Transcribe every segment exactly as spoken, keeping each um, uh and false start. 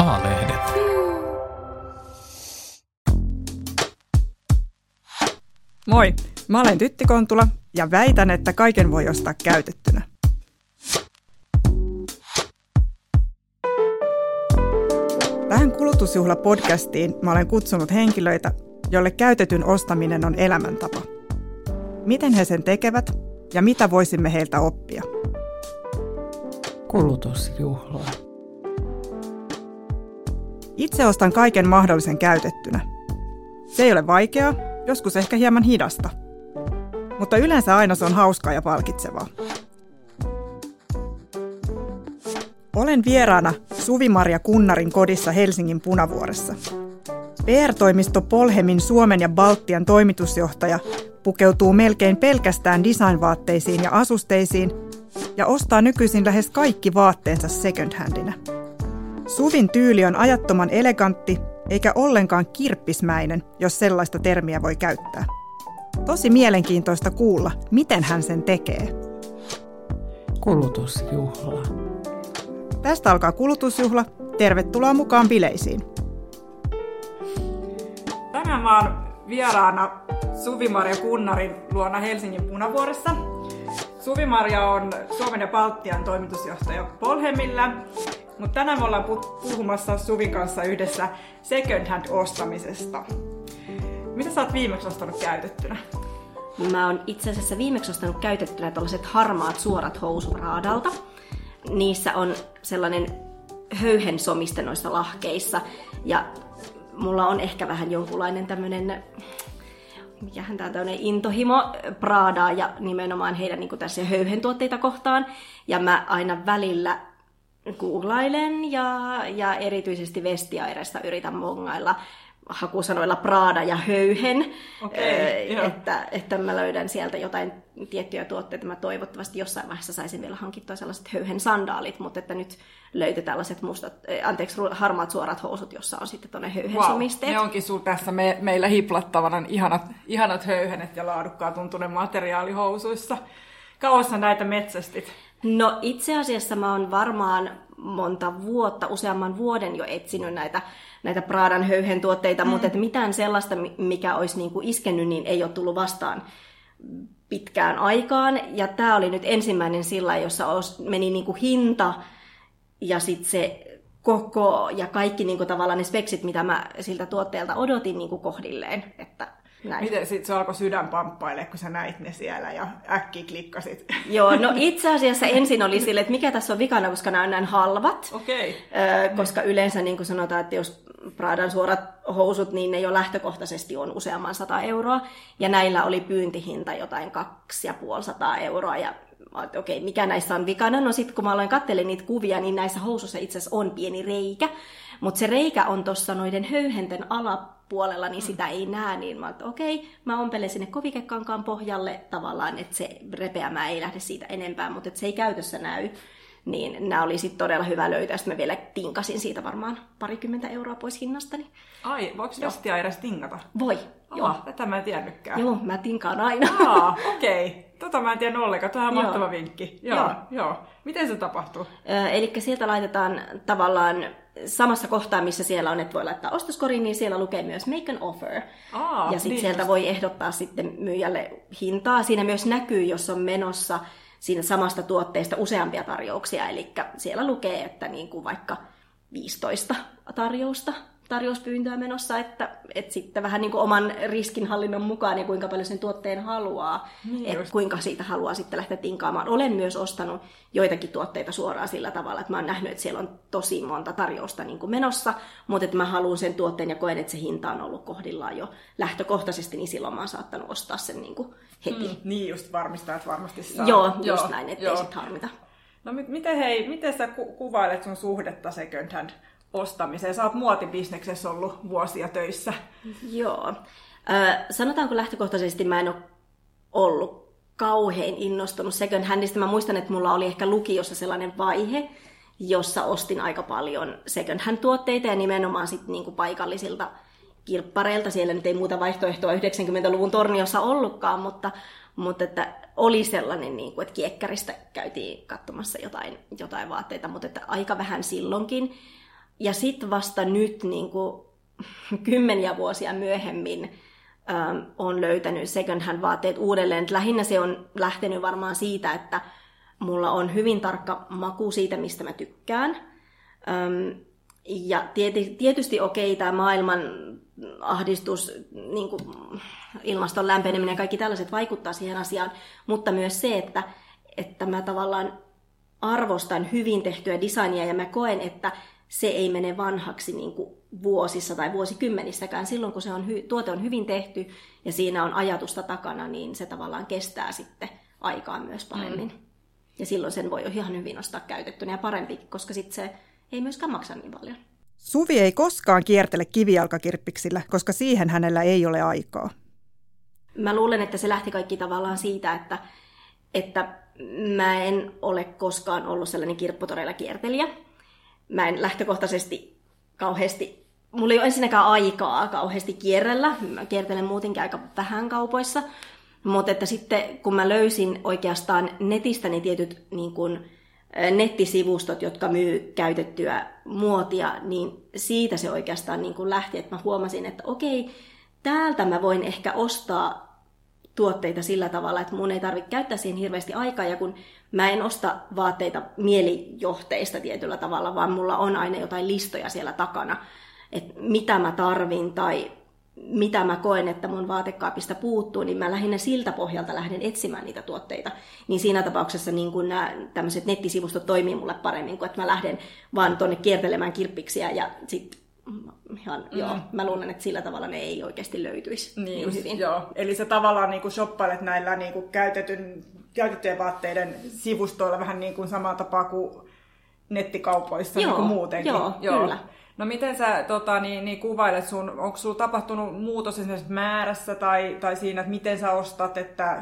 A-lehdet. Moi, mä olen Tytti Kontula ja väitän, että kaiken voi ostaa käytettynä. Tähän kulutusjuhla-podcastiin mä olen kutsunut henkilöitä, joille käytetyn ostaminen on elämäntapa. Miten he sen tekevät ja mitä voisimme heiltä oppia? Kulutusjuhla. Itse ostan kaiken mahdollisen käytettynä. Se ei ole vaikeaa, joskus ehkä hieman hidasta. Mutta yleensä aina se on hauskaa ja palkitsevaa. Olen vieraana Suvi-Maria Kunnarin kodissa Helsingin Punavuoressa. P R-toimisto Polhemin Suomen ja Baltian toimitusjohtaja pukeutuu melkein pelkästään designvaatteisiin ja asusteisiin ja ostaa nykyisin lähes kaikki vaatteensa second-handinä. Suvin tyyli on ajattoman elegantti eikä ollenkaan kirppismäinen, jos sellaista termiä voi käyttää. Tosi mielenkiintoista kuulla, miten hän sen tekee. Kulutusjuhla. Tästä alkaa kulutusjuhla. Tervetuloa mukaan bileisiin. Tänään mä oon vieraana Suvi-Maria Kunnarin luona Helsingin Punavuoressa. Suvi-Maria on Suomen ja Baltian toimitusjohtaja Polhemilla, mutta tänään me ollaan puhumassa Suvin kanssa yhdessä second hand ostamisesta. Mitä sä oot viimeksi ostanut käytettynä? Mä oon itse asiassa viimeksi ostanut käytettynä tällaiset harmaat suorat housut Radalta. Niissä on sellainen höyhensomiste noissa lahkeissa ja mulla on ehkä vähän jonkunlainen tämmönen, mikähän tää tämmönen intohimo Pradaa ja nimenomaan heidän niin tässä höyhentuotteita kohtaan. Ja mä aina välillä googlailen ja, ja erityisesti Vestiairesta yritän mongailla hakusanoilla Prada ja höyhen, okay, äh, että, että mä löydän sieltä jotain tiettyjä tuotteita. Mä toivottavasti jossain vaiheessa saisin vielä hankittua sellaiset höyhen sandaalit, mutta että nyt löytyi tällaiset mustat, äh, anteeksi, harmaat suorat housut, jossa on sitten tuonne höyhensomisteet. Wow, ne onkin sun tässä me, meillä hiplattavana ihanat, ihanat höyhenet ja laadukkaan tuntunen materiaali housuissa. Kauas sä näitä metsästit? No itse asiassa mä oon varmaan monta vuotta, useamman vuoden jo etsinyt näitä, näitä Pradan höyhentuotteita, mm. mutta että mitään sellaista, mikä olisi niin kuin iskennyt, niin ei ole tullut vastaan pitkään aikaan. Ja tää oli nyt ensimmäinen sillä, jossa meni niin kuin hinta ja sitten se koko ja kaikki niin kuin tavallaan ne speksit, mitä mä siltä tuotteelta odotin niin kuin kohdilleen, että näin. Miten sitten se alkoi sydän pamppailemaan, kun sä näit ne siellä ja äkkiä klikkasit? Joo, no itse asiassa ensin oli sille, että mikä tässä on vikana, koska nämä on näin halvat. Okei. Okay. Koska yleensä niin kuin sanotaan, että jos Pradan suorat housut, niin ne jo lähtökohtaisesti on useamman sata euroa. Ja näillä oli pyyntihinta jotain kaksi ja puoli sataa euroa. Ja okei, okay, mikä näissä on vikana? No sitten kun mä aloin katsella niitä kuvia, niin näissä housuissa itse asiassa on pieni reikä. Mutta se reikä on tuossa noiden höyhenten alapuolella, niin sitä ei näe. Niin mä että okei, okay, mä ompelen sinne kovikekankaan pohjalle tavallaan, että se repeämää ei lähde siitä enempää, mutta se ei käytössä näy. Niin nämä oli sitten todella hyvä löytää. Sitten mä vielä tinkasin siitä varmaan parikymmentä euroa pois hinnastani. Ai, voiko Vestia edes tinkata? Voi, Aha, joo. Tätä mä en tiennytkään. Joo, mä tinkaan aina. Aa, okei. Okay. Tota mä en tiedä ollenkaan. Tämä on mahtava vinkki. Joo, joo. joo. Miten se tapahtuu? Eli sieltä laitetaan tavallaan samassa kohtaa, missä siellä on, että voi laittaa ostoskoriin, niin siellä lukee myös make an offer. Aa, ja sitten niin sieltä just. voi ehdottaa sitten myyjälle hintaa. Siinä myös näkyy, jos on menossa siinä samasta tuotteesta useampia tarjouksia. Eli siellä lukee, että niin kuin vaikka viisitoista tarjousta. tarjouspyyntöä menossa, että, että sitten vähän niin kuin oman riskinhallinnon mukaan ja kuinka paljon sen tuotteen haluaa, niin että kuinka siitä haluaa sitten lähteä tinkaamaan. Olen myös ostanut joitakin tuotteita suoraan sillä tavalla, että mä oon nähnyt, että siellä on tosi monta tarjousta niin kuin menossa, mutta että mä haluan sen tuotteen ja koen, että se hinta on ollut kohdillaan jo lähtökohtaisesti, niin silloin mä oon saattanut ostaa sen niin kuin heti. Mm, niin just varmistaa, että varmasti saa. Joo, just joo, näin, ettei sitten harmita. No miten, hei, miten sä ku- kuvailet sun suhdetta second hand ostamiseen? Sä oot muotibisneksessä ollut vuosia töissä. Joo. Äh, sanotaanko lähtökohtaisesti mä en ole ollut kauhean innostunut second handista. Mä muistan, että mulla oli ehkä lukiossa sellainen vaihe, jossa ostin aika paljon second hand tuotteita ja nimenomaan sit niinku paikallisilta kirppareilta. Siellä nyt ei muuta vaihtoehtoa yhdeksänkymmentäluvun Torniossa ollutkaan, mutta, mutta että oli sellainen, niin kuin, että kiekkäristä käytiin katsomassa jotain, jotain vaatteita, mutta että aika vähän silloinkin. ja sitten vasta nyt niin kuin, kymmeniä vuosia myöhemmin ähm, on löytänyt second hand vaatteet uudelleen. Et lähinnä se on lähtenyt varmaan siitä, että mulla on hyvin tarkka maku siitä, mistä mä tykkään. Ähm, ja tietysti okei, okay, tämä maailman ahdistus, niin kuin ilmaston lämpeneminen ja kaikki tällaiset vaikuttaa siihen asiaan, mutta myös se, että, että mä tavallaan arvostan hyvin tehtyä designia ja mä koen, että se ei mene vanhaksi niin kuin vuosissa tai vuosikymmenissäkään. Silloin kun se on, tuote on hyvin tehty ja siinä on ajatusta takana, niin se tavallaan kestää sitten aikaa myös paremmin. Mm. Ja silloin sen voi ihan hyvin ostaa käytettynä ja parempi, koska sitten se ei myöskään maksa niin paljon. Suvi ei koskaan kiertele kivijalkakirppiksillä, koska siihen hänellä ei ole aikaa. Mä luulen, että se lähti kaikki tavallaan siitä, että, että mä en ole koskaan ollut sellainen kirpputoreilla kiertelijä. Mä en lähtökohtaisesti kauheasti, mulla ei ole ensinnäkään aikaa kauheasti kierrellä. Mä kiertelen muutenkin aika vähän kaupoissa. Mutta että sitten kun mä löysin oikeastaan netistä ne tietyt niin kun, nettisivustot, jotka myy käytettyä muotia, niin siitä se oikeastaan niin kun lähti, että mä huomasin, että okei, täältä mä voin ehkä ostaa tuotteita sillä tavalla, että mun ei tarvitse käyttää siihen hirveästi aikaa, ja kun mä en osta vaatteita mielijohteista tietyllä tavalla, vaan mulla on aina jotain listoja siellä takana, että mitä mä tarvin tai mitä mä koen, että mun vaatekaapista puuttuu, niin mä lähinnä siltä pohjalta lähden etsimään niitä tuotteita. Niin siinä tapauksessa niin kun nämä tämmöiset nettisivustot toimii mulle paremmin, kuin että mä lähden vaan tuonne kiertelemään kirppiksiä ja sitten ihan, mm. joo, mä luulen, että sillä tavalla ne ei oikeasti löytyisi niin, niin hyvin. Joo. Eli sä tavallaan niin kuin shoppailet näillä niin kuin käytetyn, käytettyjen vaatteiden sivustoilla vähän niin kuin samaa tapaa kuin nettikaupoissa joo, niin kuin muutenkin. Joo, joo, kyllä. No miten sä tota, niin, niin kuvailet sun, onko sulla tapahtunut muutos esimerkiksi määrässä tai, tai siinä, että miten sä ostat, että...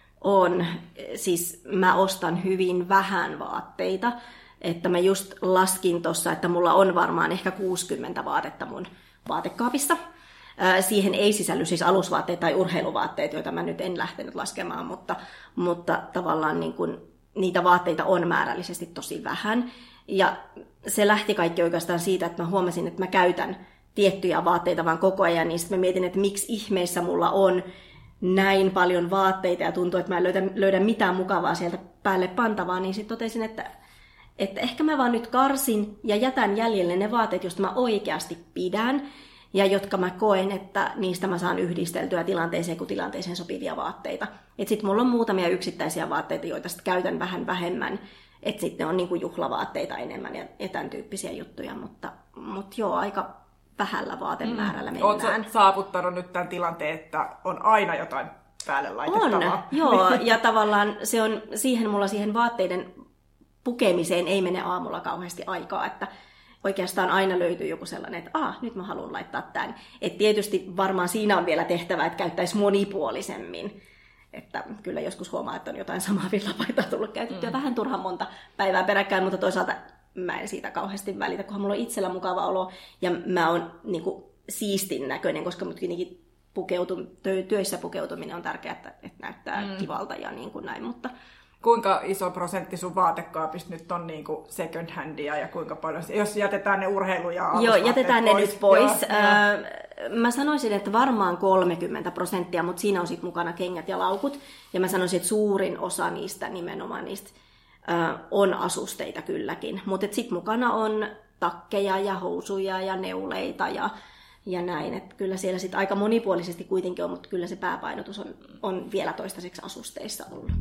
On. Siis mä ostan hyvin vähän vaatteita. Että mä just laskin tuossa, että mulla on varmaan ehkä kuusikymmentä vaatetta mun vaatekaapissa. Siihen ei sisälly siis alusvaatteet tai urheiluvaatteet, joita mä nyt en lähtenyt laskemaan, mutta, mutta tavallaan niin kun, niitä vaatteita on määrällisesti tosi vähän. Ja se lähti kaikki oikeastaan siitä, että mä huomasin, että mä käytän tiettyjä vaatteita vaan koko ajan, niin sitten mä mietin, että miksi ihmeessä mulla on näin paljon vaatteita ja tuntuu, että mä en löydä, löydä mitään mukavaa sieltä päälle pantavaa, niin sitten totesin, että, että ehkä mä vaan nyt karsin ja jätän jäljelle ne vaatteet, joista mä oikeasti pidän ja jotka mä koen, että niistä mä saan yhdisteltyä tilanteeseen kuin tilanteeseen sopivia vaatteita. Että sitten mulla on muutamia yksittäisiä vaatteita, joita sitten käytän vähän vähemmän. Että sitten on niinku juhlavaatteita enemmän ja, ja tämän tyyppisiä juttuja, mutta, mutta joo, aika vähällä vaatemäärällä mennään. Oletko saavuttanut nyt tämän tilanteen, että on aina jotain päälle laitettavaa? On, joo, ja tavallaan se on, siihen mulla siihen vaatteiden pukemiseen ei mene aamulla kauheasti aikaa, että oikeastaan aina löytyy joku sellainen, että ah, nyt mä haluan laittaa tämän. Et tietysti varmaan siinä on vielä tehtävä, että käyttäisi monipuolisemmin. Että kyllä joskus huomaa, että on jotain samaa villapaitaa tullut käytettyä mm. vähän turhan monta päivää peräkkäin, mutta toisaalta mä en siitä kauheasti välitä, kunhan mulla on itsellä mukava olo ja mä oon niin kuin siistin näköinen, koska mut kuitenkin pukeutum, työissä pukeutuminen on tärkeää, että, että näyttää mm. kivalta ja niin kuin näin, mutta... Kuinka iso prosentti sun vaatekaapista nyt on niin kuin second handia ja kuinka paljon, jos jätetään ne urheilu- ja alusvaatteet Joo, jätetään ne pois. nyt pois. Joo, äh, mä sanoisin, että varmaan kolmekymmentä prosenttia, mutta siinä on sitten mukana kengät ja laukut. Ja mä sanoisin, että suurin osa niistä nimenomaan niistä äh, on asusteita kylläkin. Mutta sitten mukana on takkeja ja housuja ja neuleita ja, ja näin. Et kyllä siellä sitten aika monipuolisesti kuitenkin on, mutta kyllä se pääpainotus on, on vielä toistaiseksi asusteissa ollut.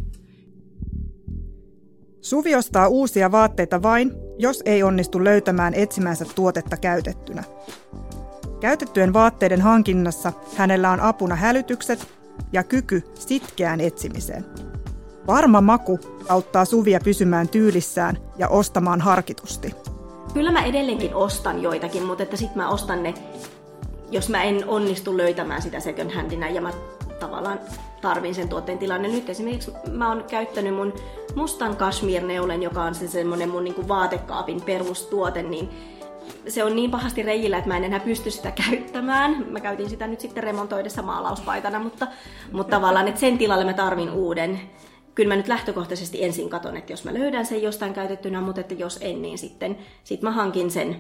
Suvi ostaa uusia vaatteita vain, jos ei onnistu löytämään etsimänsä tuotetta käytettynä. Käytettyjen vaatteiden hankinnassa hänellä on apuna hälytykset ja kyky sitkeään etsimiseen. Varma maku auttaa Suvia pysymään tyylissään ja ostamaan harkitusti. Kyllä mä edelleenkin ostan joitakin, mutta että sit mä ostan ne, jos mä en onnistu löytämään sitä second handina ja mä tavallaan tarvin sen tuotteen tilanne. Nyt esimerkiksi mä oon käyttänyt mun mustan cashmere-neulen, joka on se semmonen mun niinku vaatekaapin perustuote, niin se on niin pahasti reijillä, että mä en enää pysty sitä käyttämään. Mä käytin sitä nyt sitten remontoidessa maalauspaitana, mutta, mutta tavallaan, että sen tilalle mä tarvin uuden. Kyllä mä nyt lähtökohtaisesti ensin katon, että jos mä löydän sen jostain käytettynä, mutta että jos en, niin sitten sit mä hankin sen,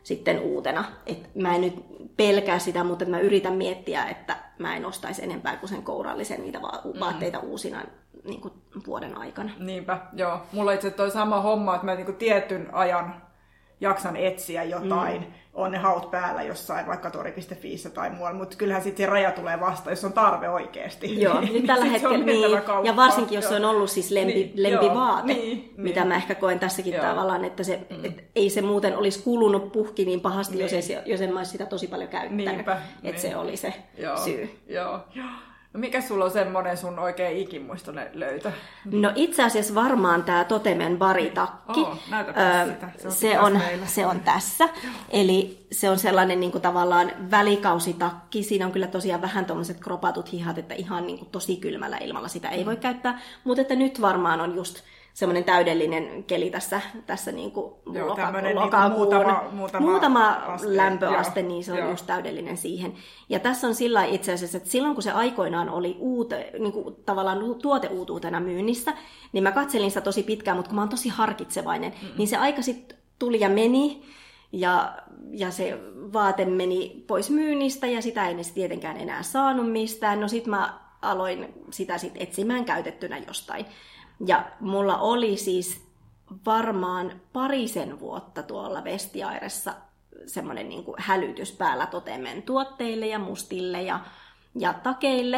sitten uutena. Et mä en nyt pelkää sitä, mutta mä yritän miettiä, että mä en ostaisi enempää kuin sen kourallisen niitä vaatteita mm. uusina niin kuin vuoden aikana. Niinpä, joo. Mulla itse toi sama homma, että mä niin kuin tietyn ajan jaksan etsiä jotain. Mm. On ne haut päällä jossain, vaikka tori piste fiissä tai muualla, mutta kyllähän sitten se raja tulee vasta, jos on tarve oikeasti. Joo, nyt tällä hetkellä niin, ja varsinkin jos se on ollut siis lempi, niin, lempivaate, joo, niin, mitä niin. mä ehkä koen tässäkin joo. tavallaan, että se, mm. et ei se muuten olisi kulunut puhki niin pahasti, niin. jos, ei, jos en mä olisi sitä tosi paljon käyttänyt. Niinpä, että niin. se oli se joo, syy. Joo. No mikä sulla on semmoinen sun oikein ikimuistoinen löytö? No itse asiassa varmaan tämä Totemen baritakki. Oh, näytäpä sitä. Se on, se on, se on tässä. Eli se on sellainen niin kuin tavallaan välikausitakki. Siinä on kyllä tosiaan vähän tommoset kropatut hihat, että ihan niin kuin tosi kylmällä ilmalla sitä ei voi käyttää. Mutta että nyt varmaan on just semmoinen täydellinen keli tässä, tässä niin kuin joo, loka- niin lokakuun. Muutama, muutama, muutama aste, lämpöaste, joo, niin se on joo. just täydellinen siihen. Ja tässä on sillä itse asiassa, että silloin kun se aikoinaan oli uute, niin kuin tavallaan tuoteuutuutena myynnissä, niin mä katselin sitä tosi pitkään, mutta kun mä oon tosi harkitsevainen, mm-hmm. niin se aika sitten tuli ja meni, ja, ja se vaate meni pois myynnistä, ja sitä ei tietenkään enää saanut mistään. No sit mä aloin sitä sit etsimään käytettynä jostain. Ja mulla oli siis varmaan parisen vuotta tuolla Vestiairessa semmoinen niin kuin hälytys päällä Totemen tuotteille ja mustille ja, ja takeille.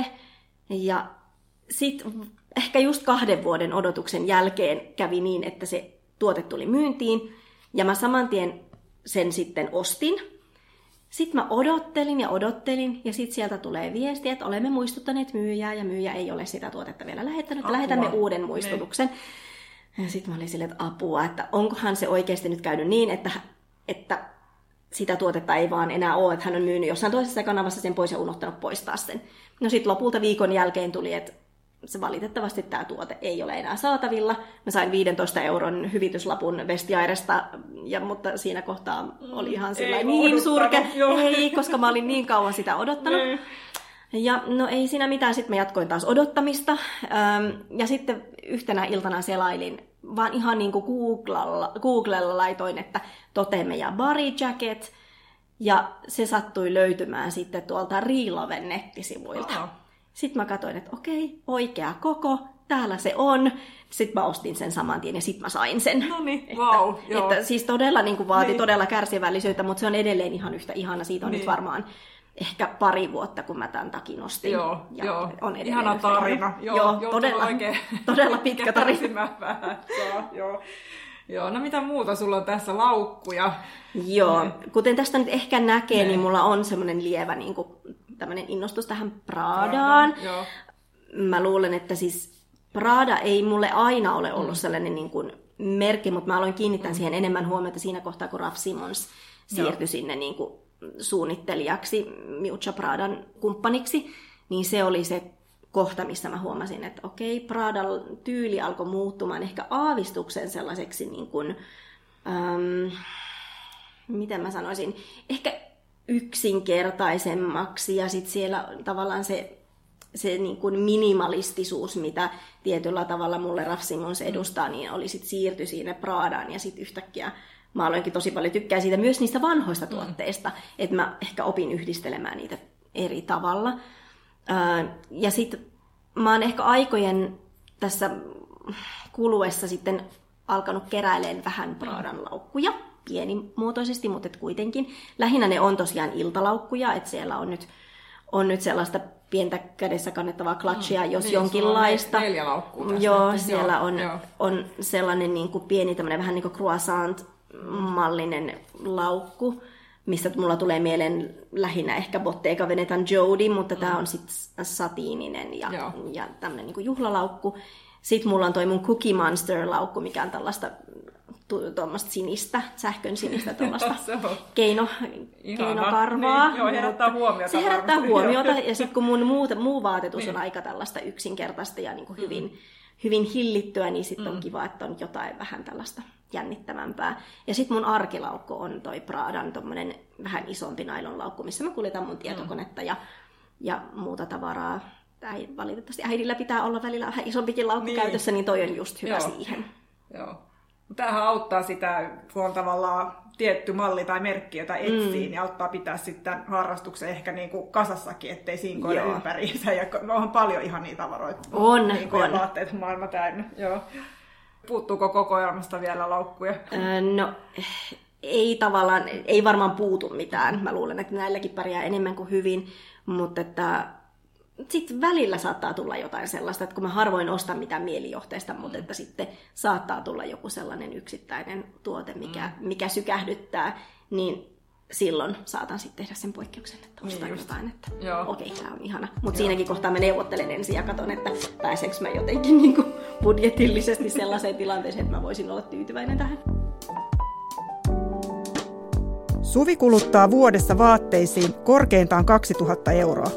Ja sitten ehkä just kahden vuoden odotuksen jälkeen kävi niin, että se tuote tuli myyntiin. Ja mä saman tien sen sitten ostin. Sitten mä odottelin ja odottelin, ja sitten sieltä tulee viesti, että olemme muistuttaneet myyjää, ja myyjä ei ole sitä tuotetta vielä lähettänyt. Apua. Lähetämme uuden muistutuksen. Ne. Ja sitten mä olin silleen, että apua, että onkohan se oikeasti nyt käynyt niin, että, että sitä tuotetta ei vaan enää ole, että hän on myynyt jossain toisessa kanavassa sen pois ja unohtanut poistaa sen. No sitten lopulta viikon jälkeen tuli, että se valitettavasti tämä tuote ei ole enää saatavilla. Mä sain viidentoista euron hyvityslapun Vestiairesta, ja, mutta siinä kohtaa oli ihan sellainen niin surke. Ei, koska mä olin niin kauan sitä odottanut. Ne. Ja no ei siinä mitään, sitten mä jatkoin taas odottamista. Ja sitten yhtenä iltana selailin, vaan ihan niin kuin Googlella, Googlella laitoin, että Toteme ja Bari Jacket. Ja se sattui löytymään sitten tuolta Reloven nettisivuilta. Oh. Sitten mä katsoin, että okei, oikea koko, täällä se on. Sitten mä ostin sen saman tien ja sitten mä sain sen. No niin, wow, että, joo. Että siis todella niin kuin vaati niin. todella kärsivällisyyttä, mutta se on edelleen ihan yhtä ihana. Siitä on niin. nyt varmaan ehkä pari vuotta, kun mä tämän takin ostin. Joo, ja joo. On ihana tarina. Joo, joo todella, oikein, todella pitkä tarina. Vähän. Joo. Joo, no mitä muuta sulla on tässä, laukkuja? Joo, ne. Kuten tästä nyt ehkä näkee, ne. niin mulla on semmoinen lievä niin kuin, tämmöinen innostus tähän Pradaan. Prada, mä luulen, että siis Prada ei mulle aina ole ollut mm. sellainen niin kuin merkki, mutta mä aloin kiinnittää mm. siihen enemmän huomiota siinä kohtaa, kun Raf Simons siirtyi joo. sinne niin kuin suunnittelijaksi, Miuccia Pradan kumppaniksi, niin se oli se kohta, missä mä huomasin, että okei, Pradan tyyli alkoi muuttumaan ehkä aavistuksen sellaiseksi, niin kuin, ähm, miten mä sanoisin, ehkä yksinkertaisemmaksi, ja sitten siellä tavallaan se, se niin kuin minimalistisuus, mitä tietyllä tavalla mulle Raf Simons edustaa, niin oli sitten siirty siinä Pradaan, ja sitten yhtäkkiä mä aloinkin tosi paljon tykkää siitä, myös niistä vanhoista tuotteista, mm. että mä ehkä opin yhdistelemään niitä eri tavalla. Ja sitten mä oon ehkä aikojen tässä kuluessa sitten alkanut keräilemään vähän Pradan laukkuja, pienimuotoisesti, mutta et kuitenkin. Lähinnä ne on tosiaan iltalaukkuja, että siellä on nyt, on nyt sellaista pientä kädessä kannettavaa klatsia, jos niin, jonkinlaista. Neljä laukkua. Joo, nyt. siellä joo, on, joo. on sellainen niin kuin pieni tämmöinen vähän niin kuin croissant-mallinen laukku, mistä mulla tulee mieleen lähinnä ehkä Bottega Venetan Jody, mutta mm. tämä on sitten satiininen ja, ja tämmöinen niinku juhlalaukku. Sitten mulla on toi mun Cookie Monster-laukku, mikä on tällaista tuommoista sinistä, sähkön sinistä tuollaista keino, keinokarvaa. Niin, joo, herättää huomiota. Se herättää huomiota, ja sitten kun mun muu, muu vaatetus niin. on aika tällaista yksinkertaista ja niinku hyvin, mm. hyvin hillittyä, niin sitten mm. on kiva, että on jotain vähän tällaista jännittävämpää. Ja sitten mun arkilaukku on toi Pradan tommonen vähän isompi nailonlaukku, missä mä kuljetan mun tietokonetta ja, ja muuta tavaraa. Tai valitettavasti äidillä pitää olla välillä vähän isompikin laukku niin. käytössä, niin toi on just hyvä Joo. siihen. Joo. Tämähän auttaa sitä, kun on tavallaan tietty malli tai merkki, jota etsii, mm. niin auttaa pitää sitten harrastuksen ehkä niin kuin kasassakin, ettei sinkoile ympäriinsä. Ja on paljon ihan niitä tavaroita. On, niin on. Vaatteet maailma täynnä. Joo. Puuttuuko kokoelmasta vielä laukkuja? Öö, no, ei tavallaan, ei varmaan puutu mitään. Mä luulen, että näilläkin pärjää enemmän kuin hyvin, mutta että sitten välillä saattaa tulla jotain sellaista, että kun mä harvoin ostan mitään mielijohteista, mutta että sitten saattaa tulla joku sellainen yksittäinen tuote, mikä, mikä sykähdyttää, niin silloin saatan sitten tehdä sen poikkeuksen, että ostan niin jotain, että okei, okay, tämä on ihana. Mutta siinäkin kohtaa mä neuvottelen ensin ja katson, että pääsenkö mä jotenkin niin kuin budjetillisesti sellaiseen tilanteeseen, että mä voisin olla tyytyväinen tähän. Suvi kuluttaa vuodessa vaatteisiin korkeintaan kaksituhatta euroa.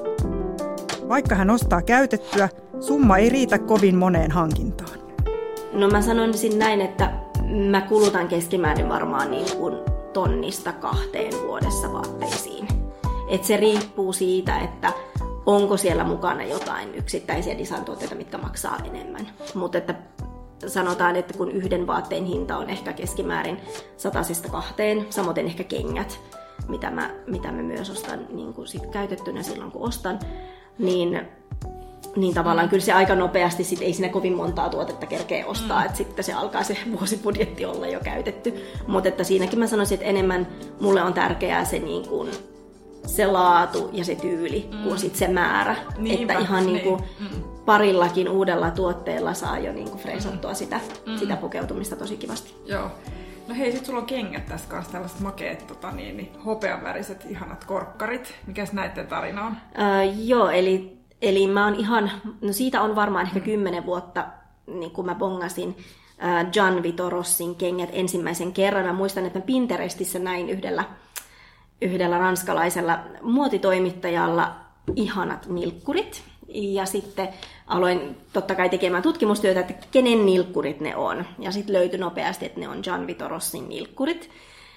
Vaikka hän ostaa käytettyä, summa ei riitä kovin moneen hankintaan. No mä sanoisin näin, että mä kulutan keskimäärin varmaan niin kuin tonnista kahteen vuodessa vaatteisiin. Et se riippuu siitä, että onko siellä mukana jotain yksittäisiä design-tuotteita, mitkä maksaa enemmän. Mutta että sanotaan, että kun yhden vaatteen hinta on ehkä keskimäärin satasesta kahteen, samoin ehkä kengät, mitä mä, mitä mä myös ostan niin kuin sit käytettynä silloin, kun ostan, niin, niin tavallaan mm. kyllä se aika nopeasti sit ei siinä kovin montaa tuotetta kerkeä ostaa, mm. että sitten se alkaa se vuosibudjetti olla jo käytetty. Mutta että siinäkin mä sanoisin, että enemmän mulle on tärkeää se, niin kuin, se laatu ja se tyyli, mm. kuin sit se määrä. Niinpä, että ihan niin kuin niin. parillakin uudella tuotteella saa jo niin kuin freesattua mm. sitä, mm. sitä pukeutumista tosi kivasti. Joo. No hei, sit sulla on kengät tässä kanssa, tällaiset makeet tota, niin, niin, hopeanväriset ihanat korkkarit. Mikäs näitten tarina on? Öö, joo, eli, eli mä oon ihan, no siitä on varmaan ehkä kymmenen vuotta, niin kun mä bongasin äh, Gian Vito Rossin kengät ensimmäisen kerran. Mä muistan, että mä Pinterestissä näin yhdellä, yhdellä ranskalaisella muotitoimittajalla ihanat nilkkurit. Ja sitten aloin totta kai tekemään tutkimustyötä, että kenen nilkkurit ne on. Ja sitten löytyi nopeasti, että ne on Gian Vito Rossin nilkkurit.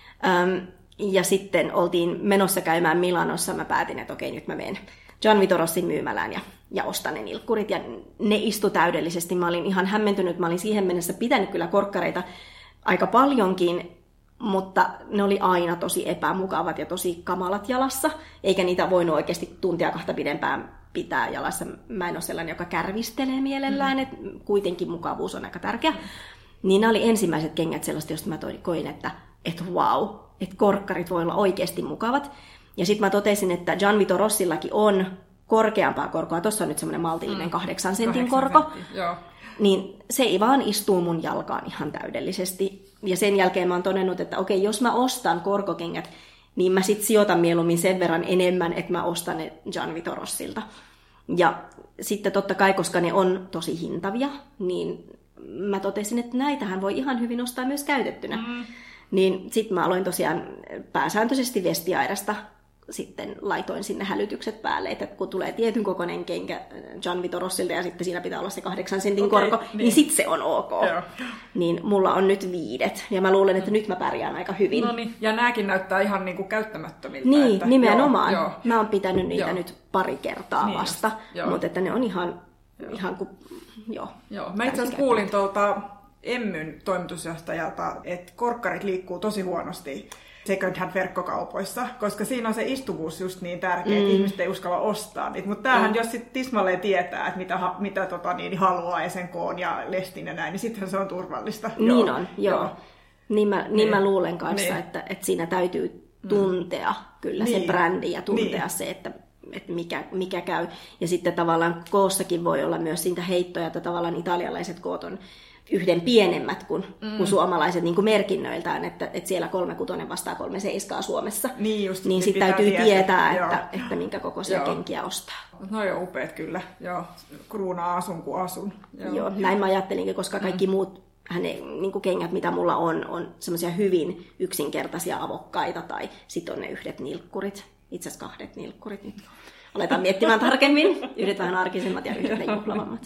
Öm, ja sitten oltiin menossa käymään Milanossa. Mä päätin, että okei, nyt mä menen Gian Vito Rossin myymälään ja, ja ostan ne nilkkurit. Ja ne istu täydellisesti. Mä olin ihan hämmentynyt. Mä olin siihen mennessä pitänyt kyllä korkkareita aika paljonkin, mutta ne oli aina tosi epämukavat ja tosi kamalat jalassa. Eikä niitä voinut oikeasti tuntia kahta pidempään pitää jalassa. Mä en ole sellainen, joka kärvistelee mielellään, mm. että kuitenkin mukavuus on aika tärkeä. Mm. Niin nämä oli ensimmäiset kengät sellaista, josta mä koin, että, että wow, että korkkarit voi olla oikeasti mukavat. Ja sitten mä totesin, että Gian Vito Rossillakin on korkeampaa korkoa. Tuossa on nyt semmoinen maltillinen mm. kahdeksan sentin korko. Joo. Niin se ei vaan istuu mun jalkaan ihan täydellisesti. Ja sen jälkeen mä oon todennut, että okei, jos mä ostan korkokengät, niin mä sit sijoitan mieluummin sen verran enemmän, että mä ostan ne Gian Vito Rossilta. Ja sitten totta kai, koska ne on tosi hintavia, niin mä totesin, että näitähän voi ihan hyvin ostaa myös käytettynä. Mm. Niin sitten mä aloin tosiaan pääsääntöisesti Vestiairasta, sitten laitoin sinne hälytykset päälle, että kun tulee tietyn kokoinen kenkä Gian Vito Rossilta ja sitten siinä pitää olla se kahdeksan sentin okay, korko, niin, niin sitten se on ok. Joo. Niin mulla on nyt viidet ja mä luulen, että nyt mä pärjään aika hyvin. No niin, ja nääkin näyttää ihan niinku käyttämättömiltä. Niin, että, nimenomaan. Joo, joo. Mä oon pitänyt niitä joo. nyt pari kertaa niin, vasta, joo. mutta että ne on ihan, ihan kuin, joo. Joo. Mä itse asiassa kuulin tuolta Emmyn toimitusjohtajalta, että korkkarit liikkuu tosi huonosti second hand verkkokaupoissa, koska siinä on se istuvuus just niin tärkeä, mm. että ihmiset ei uskalla ostaa niitä. Mutta tämähän, mm. jos sitten tismalleen tietää, että mitä, mitä tota, niin, haluaa ja sen koon ja lestin ja näin, niin sittenhän se on turvallista. Niin joo. on, joo. joo. Niin mä, niin niin. mä luulen kanssa, niin. että, että siinä täytyy tuntea mm. kyllä niin. se brändi ja tuntea niin. se, että, että mikä, mikä käy. Ja sitten tavallaan koossakin voi olla myös siitä heittoja, että tavallaan italialaiset koot on yhden pienemmät kuin, mm. kuin suomalaiset niin kuin merkinnöiltään, että, että siellä kolme kutonen vastaa kolme seiskaa Suomessa. Niin, just, niin sitten täytyy tietää, tietää että, että minkä kokoisia joo. kenkiä ostaa. No on upeat kyllä, joo. Kruunaa asun kuin asun. Joo, joo näin mä ajattelinkin, koska kaikki mm. muut häne, niin kuin kengät, mitä mulla on, on semmoisia hyvin yksinkertaisia avokkaita tai sitten on ne yhdet nilkkurit, itse asiassa kahdet nilkkurit. Nyt aletaan miettimään tarkemmin, yhdet vähän arkisemmat ja yhdet juhlavammat.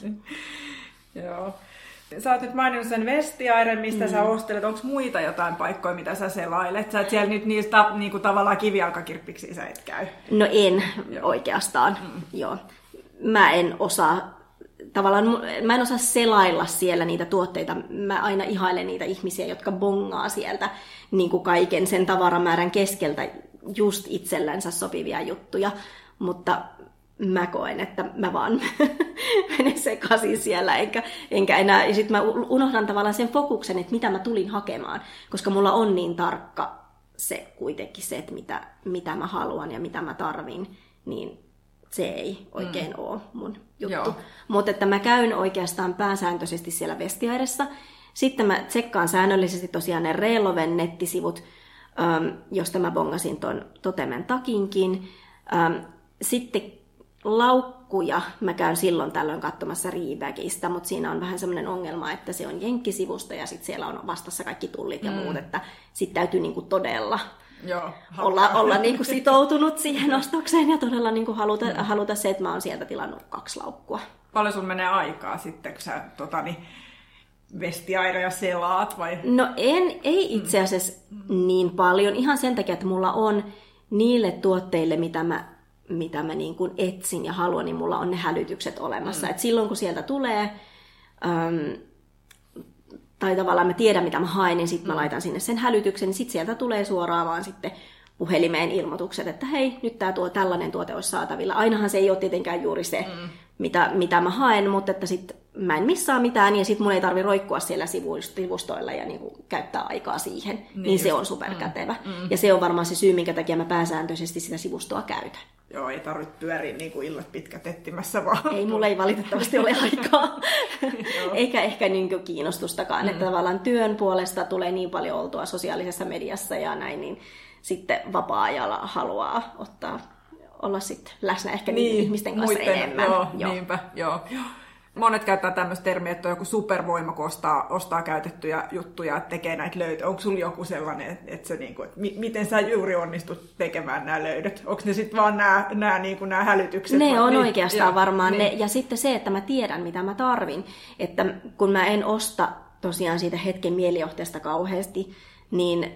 Joo. Sä oot nyt maininnut sen Vestiairen, mistä mm. sä ostelet. Onko muita jotain paikkoja, mitä sä selailet? Sä et siellä nyt niistä niinku, tavallaan kivijalkakirppiksiä sä et käy. No en Joo. oikeastaan. Mm. Joo. Mä en osaa tavallaan mä en osaa selailla siellä niitä tuotteita. Mä aina ihailen niitä ihmisiä, jotka bongaa sieltä niin kuin kaiken sen tavaramäärän keskeltä just itsellänsä sopivia juttuja. Mutta mä koen, että mä vaan menen sekaisin siellä, enkä, enkä enää. Ja sitten mä unohdan tavallaan sen fokuksen, että mitä mä tulin hakemaan, koska mulla on niin tarkka se kuitenkin se, että mitä, mitä mä haluan ja mitä mä tarvin, niin se ei oikein mm. ole mun juttu. Mutta että mä käyn oikeastaan pääsääntöisesti siellä vestiairessa. Sitten mä tsekkaan säännöllisesti tosiaan ne Reloven nettisivut, ähm, josta mä bongasin ton Totemen takinkin. Ähm, sitten laukkuja mä käyn silloin tällöin katsomassa Rebagista, mutta siinä on vähän semmoinen ongelma, että se on jenkkisivusto ja sitten siellä on vastassa kaikki tullit ja mm. muut, että sitten täytyy niinku todella Joo, olla, olla niinku sitoutunut siihen ostokseen ja todella niinku haluta, mm. haluta se, että mä oon sieltä tilannut kaksi laukkua. Paljon sun menee aikaa sitten, kun sä totani, vestiairoja selaat vai? No en, ei itse asiassa mm. niin paljon, ihan sen takia, että mulla on niille tuotteille, mitä mä mitä mä niin kuin etsin ja haluan, niin mulla on ne hälytykset olemassa. Mm. Et silloin kun sieltä tulee, äm, tai tavallaan mä tiedän mitä mä haen, niin sitten mä laitan sinne sen hälytyksen, niin sitten sieltä tulee suoraan vaan sitten puhelimeen ilmoitukset, että hei, nyt tää tuo, tällainen tuote olisi saatavilla. Ainahan se ei ole tietenkään juuri se, mm. mitä, mitä mä haen, mutta että sitten mä en missaa mitään, ja sitten mun ei tarvi roikkua siellä sivustoilla ja niin kuin käyttää aikaa siihen. Niin, niin se on superkätevä. Mm. Mm. Ja se on varmaan se syy, minkä takia mä pääsääntöisesti sitä sivustoa käytän. Joo, ei tarvitse pyöriä niin kuin illat pitkät etsimässä vaan. Ei, mulla ei valitettavasti ole aikaa. Eikä ehkä niin kuin kiinnostustakaan. Mm. Että tavallaan työn puolesta tulee niin paljon oltua sosiaalisessa mediassa ja näin, niin sitten vapaa-ajalla haluaa ottaa, olla sitten läsnä ehkä niin, ihmisten kanssa muiden, enemmän. Joo, joo. Niinpä, joo. Monet käyttää tämmöistä termiä, että on joku supervoima, kun ostaa, ostaa käytettyjä juttuja, että tekee näitä löytöjä. Onko sulla joku sellainen, että, se, niinku, että miten sä juuri onnistut tekemään nämä löydöt? Onko ne sitten vaan nämä, nämä, niinku, nämä hälytykset? Ne on niin, oikeastaan ja, varmaan niin. ne. Ja sitten se, että mä tiedän, mitä mä tarvin. Että kun mä en osta tosiaan siitä hetken mielijohteesta kauheasti, niin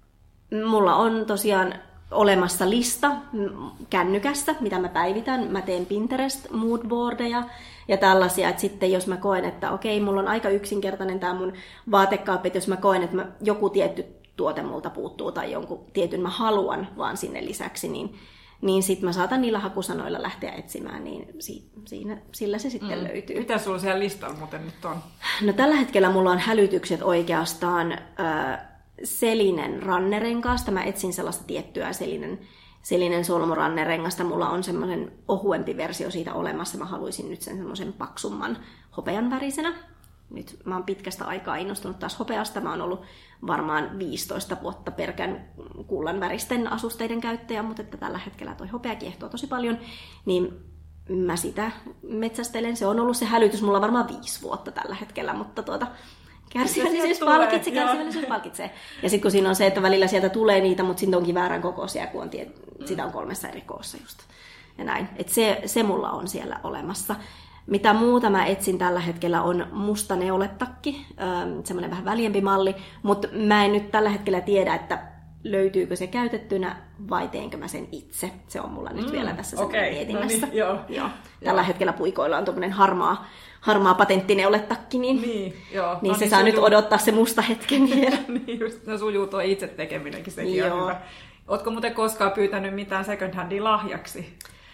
mulla on tosiaan olemassa lista kännykässä, mitä mä päivitän. Mä teen Pinterest moodboardeja ja tällaisia, että sitten jos mä koen, että okei, mulla on aika yksinkertainen tää mun vaatekaappi, että jos mä koen, että mä, joku tietty tuote multa puuttuu tai jonkun tietyn mä haluan vaan sinne lisäksi, niin, niin sitten mä saatan niillä hakusanoilla lähteä etsimään, niin si, siinä, sillä se sitten mm. löytyy. Mitä sulla siellä listalla muuten nyt on? No tällä hetkellä mulla on hälytykset oikeastaan äh, Selinen rannerenkaasta. Mä etsin sellaista tiettyä Selinen, Selinen solmurannerengasta. Mulla on semmoinen ohuempi versio siitä olemassa. Mä haluaisin nyt sen semmoisen paksumman hopean värisenä. Nyt mä oon pitkästä aikaa innostunut taas hopeasta. Mä oon ollut varmaan viisitoista vuotta perkän kullan väristen asusteiden käyttäjä, mutta että tällä hetkellä toi hopea kiehtoo tosi paljon. Niin mä sitä metsästelen. Se on ollut se hälytys mulla varmaan viisi vuotta tällä hetkellä, mutta tuota... Kärsivällisyys palkitsee, kärsivällisyys palkitsee. Ja sitten kun siinä on se, että välillä sieltä tulee niitä, mutta sitten onkin väärän kokoisia, kun on tie... sitä on kolmessa eri koossa just. Ja näin. Et se, se mulla on siellä olemassa. Mitä muuta mä etsin tällä hetkellä on musta neuletakki, semmoinen vähän väljempi malli, mutta mä en nyt tällä hetkellä tiedä, että löytyykö se käytettynä vai teenkö mä sen itse. Se on mulla nyt mm, vielä tässä okay. mietinnässä. No niin, joo. Joo. Tällä joo. hetkellä puikoillaan tuommoinen harmaa, harmaa patenttineuletakki, niin, niin, joo. niin no se niin saa sujuu. Nyt odottaa se musta hetken vielä. Niin just, no sujuu tuo itse tekeminenkin, sekin on hyvä. Ootko muuten koskaan pyytänyt mitään second handia lahjaksi?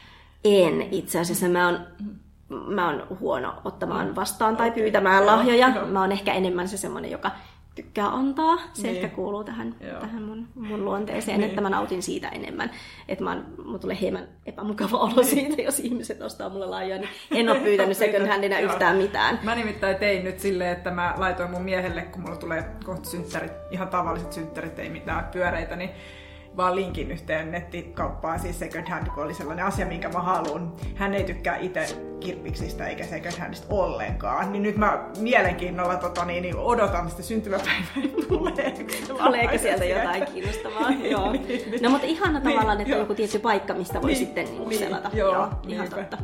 En itse asiassa. Mä oon, mä oon huono ottamaan vastaan tai okay. pyytämään joo, lahjoja. Joo. Mä oon ehkä enemmän se semmoinen, joka tykkää antaa. Se niin. ehkä kuuluu tähän, tähän mun, mun luonteeseen, niin. että mä nautin siitä enemmän. Että mä oon, mulla tulee hieman epämukava olo niin. siitä, jos ihmiset ostaa mulle lahjoja, niin en ole pyytänyt second handina yhtään mitään. Mä nimittäin tein nyt silleen, että mä laitoin mun miehelle, kun mulla tulee kohta synttärit, ihan tavalliset synttärit, ei mitään pyöreitä, niin vaan linkin yhteen nettikauppaan, siis second hand, kun oli sellainen asia, minkä mä haluan. Hän ei tykkää itse kirppiksistä eikä second handista ollenkaan. Niin nyt mä mielenkiinnolla tota, niin, niin odotan sitä syntymäpäivää, tuleeko, tuleeko sieltä jotain kiinnostavaa. Joo. No mutta ihana tavallaan, että on joku tietty paikka, mistä voi niin, sitten niin, niin, selata. Joo, joo ihan totta.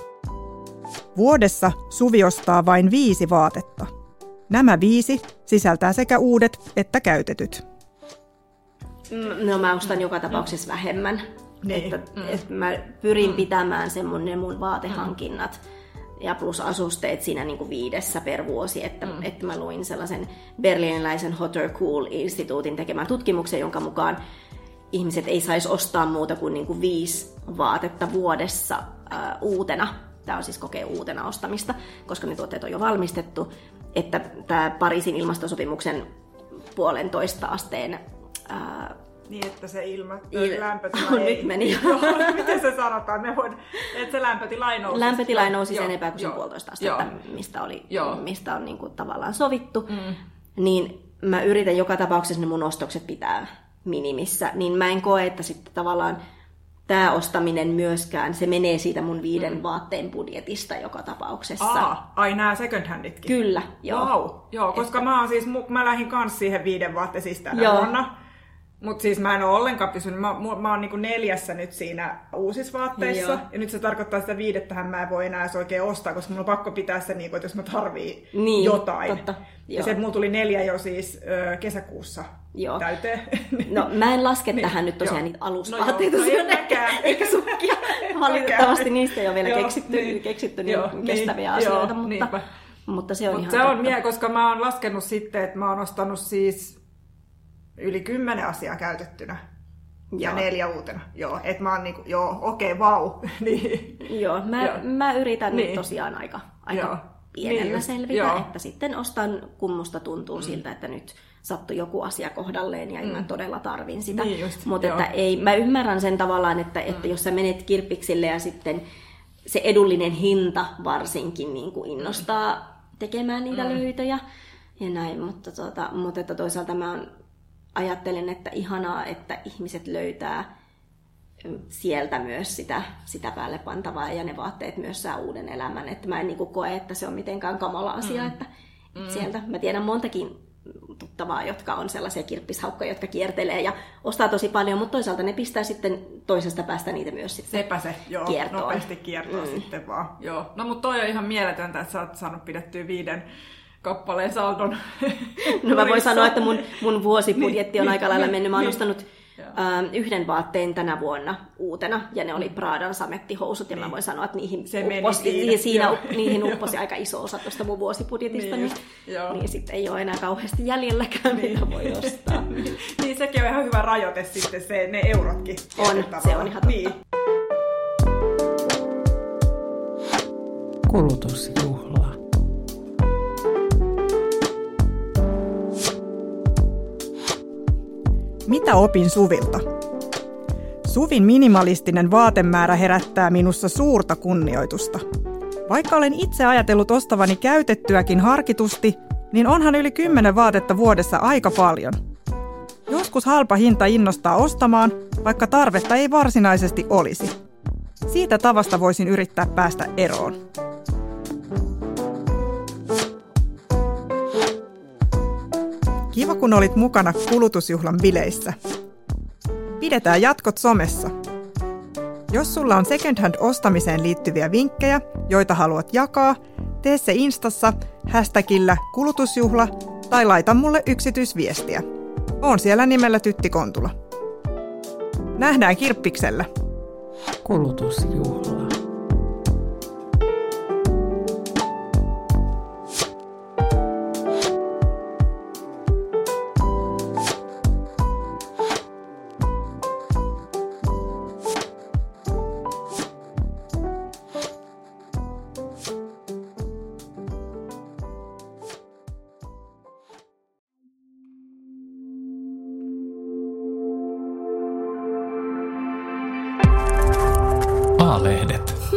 Vuodessa Suvi ostaa vain viisi vaatetta. Nämä viisi sisältää sekä uudet että käytetyt. No mä ostan joka tapauksessa vähemmän. Niin. Että, mm. että mä pyrin pitämään semmoinen mun vaatehankinnat ja plus asusteet siinä niin kuin viidessä per vuosi, että, mm. että mä luin sellaisen berliiniläisen Hotter Cool-instituutin tekemän tutkimuksen, jonka mukaan ihmiset ei saisi ostaa muuta kuin, niin kuin viisi vaatetta vuodessa ää, uutena. Tämä on siis kokee uutena ostamista, koska ne tuotteet on jo valmistettu, että tämä Pariisin ilmastosopimuksen puolentoista asteen ää, niin, että se ilma, Il... lämpötila oh, ei... Nyt meni. Miten se sanotaan? Me voin... Että se lämpötila ei nousisi. Lämpötila ei nousisi joo, enempää kuin sen joo, puolitoista astetta, mistä, oli, mistä on niin kuin tavallaan sovittu. Mm. Niin mä yritän joka tapauksessa ne mun ostokset pitää minimissä. Niin mä en koe, että sitten tavallaan tämä ostaminen myöskään, se menee siitä mun viiden mm. vaatteen budjetista joka tapauksessa. Aa, ai nämä second handitkin? Kyllä, joo. Wow, joo, koska että... mä, oon siis, mä lähdin kanssa siihen viiden vaatteesista tänä joo. vuonna. Mutta siis mä en ole ollenkaan pysynyt. Mä, mä oon niinku neljässä nyt siinä uusissa vaatteissa. Joo. Ja nyt se tarkoittaa sitä viidettähän mä en voi enää se oikein ostaa, koska mun on pakko pitää se, niinku, että jos mä tarvii niin, jotain. Totta. Ja joo. se mulla tuli neljä jo siis ö, kesäkuussa joo. täyteen. No mä en laske niin, tähän nyt tosiaan joo. niitä alusvaatteita. No, no eikä sukkia. Valitettavasti niistä ei ole vielä joo, keksitty, niin. keksitty niin joo, kestäviä niin, asioita, joo, mutta, mutta se on Mut ihan se totta. on mie, koska mä oon laskenut sitten, että mä oon ostanut siis yli kymmenen asiaa käytettynä. Ja joo. neljä uutena. Joo, et mä oon niinku, joo, okei, okay, vau. niin. Joo, mä, joo. mä yritän niin. nyt tosiaan aika, aika joo. pienellä niin selvitä, joo. että sitten ostan, kun musta tuntuu mm. siltä, että nyt sattui joku asia kohdalleen ja mm. mä todella tarvin sitä. Niin just, mutta että ei, mä ymmärrän sen tavallaan, että, mm. että jos sä menet kirppiksille ja sitten se edullinen hinta varsinkin niin kuin innostaa tekemään niitä mm. löytöjä ja näin, mutta, tuota, mutta että toisaalta mä on ajattelen, että ihanaa, että ihmiset löytää sieltä myös sitä, sitä päälle pantavaa ja ne vaatteet myös saa uuden elämän. Että mä en niin kuin koe, että se on mitenkään kamala asia. Mm. Että mm. sieltä, mä tiedän montakin tuttavaa, jotka on sellaisia kirppishaukkoja, jotka kiertelee ja ostaa tosi paljon, mutta toisaalta ne pistää sitten toisesta päästä niitä myös sitten Sepä se, joo, kiertoon. Nopeasti kiertoon mm. sitten vaan. Joo. No mutta toi on ihan mieletöntä, että sä oot saanut pidettyä viiden kappaleen saldon. No mä voin sanoa, että mun, mun vuosibudjetti on niin, aika lailla niin, mennyt. Mä oon niin. ostanut ähm, yhden vaatteen tänä vuonna uutena, ja ne oli Pradan samettihousut, ja niin. mä voin sanoa, että niihin, upposi, siinä, siinä niihin upposi aika iso osa tuosta mun vuosibudjetista, niin, niin, niin sitten ei ole enää kauheasti jäljelläkään, niin. mitä voi ostaa. niin, niin sekin on ihan hyvä rajoite sitten, se, ne eurotkin. On, se on ihan totta. Niin. Kulutusjuhla. Mitä opin Suvilta? Suvin minimalistinen vaatemäärä herättää minussa suurta kunnioitusta. Vaikka olen itse ajatellut ostavani käytettyäkin harkitusti, niin onhan yli kymmenen vaatetta vuodessa aika paljon. Joskus halpa hinta innostaa ostamaan, vaikka tarvetta ei varsinaisesti olisi. Siitä tavasta voisin yrittää päästä eroon. Kiva, kun olit mukana kulutusjuhlan bileissä. Pidetään jatkot somessa. Jos sulla on second hand ostamiseen liittyviä vinkkejä, joita haluat jakaa, tee se Instassa hashtagillä kulutusjuhla tai laita mulle yksityisviestiä. Oon siellä nimellä Tytti Kontula. Nähdään kirppiksellä. Kulutusjuhla. A-lehdet.